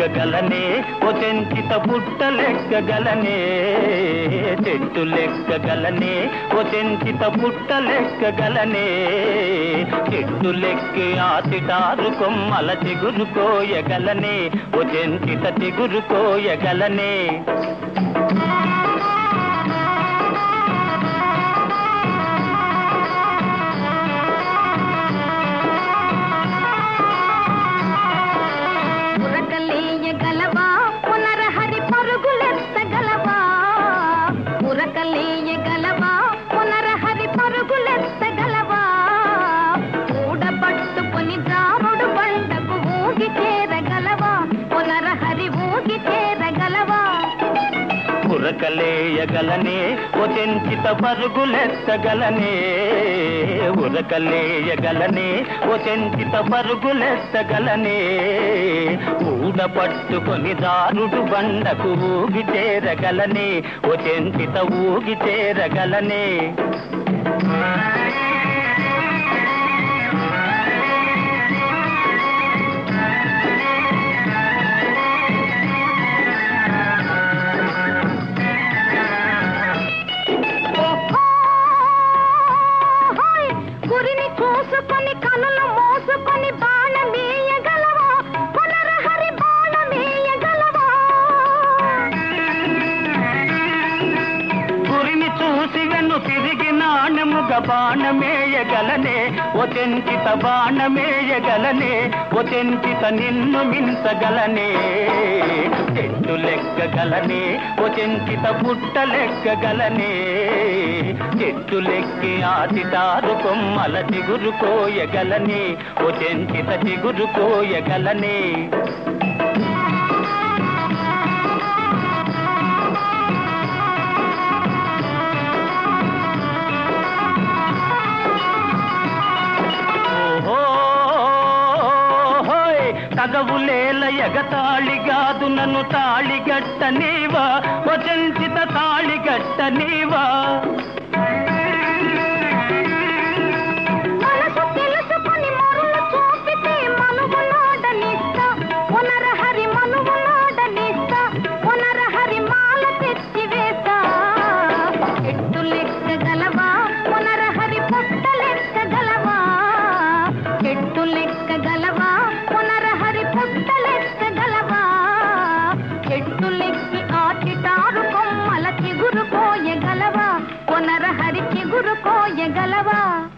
లెక్కగలనే ఓ చెంచిత పుట్ట లెక్కగలనే చెట్టు లెక్కగలనే ఓ చెంచిత పుట్ట లెక్కగలనే చెట్టు లెక్కి ఆ చిటారు కొమ్మల చిగురు కోయగలనే ఓ చెంచిత చిగురు కోయగలనే ఉరకలేయగలనే ఓ చెంచిత పరుగులెత్తగలనే ఉరకలేయగలనే ఓ చెంచిత పరుగులెత్తగలనే ఊడ పట్టుకొని దారుడు బండకు ఊగి చేరగలనే ఓ చెంచిత ఊగి చేరగలనే తిరిగి నాణముగ బాణమేయగలనే ఓ చెంచిత బాణమేయగలనే ఓ చెంచిత నిన్ను మించగలనే చెట్టు లెక్కగలనే ఓ చెంచిత పుట్ట లెక్కగలనే చెట్టు లెక్కి ఆ చిటారు కొమ్మల చిగురు కోయగలనే ఓ చెంచిత చిగురు కోయగలనే తగవులేల ఎగతాళిగాదు నన్ను తాళిగట్ట నీవా ఓ చెంచిత తాళిగట్ట నీవా చిగురు కోయగలవా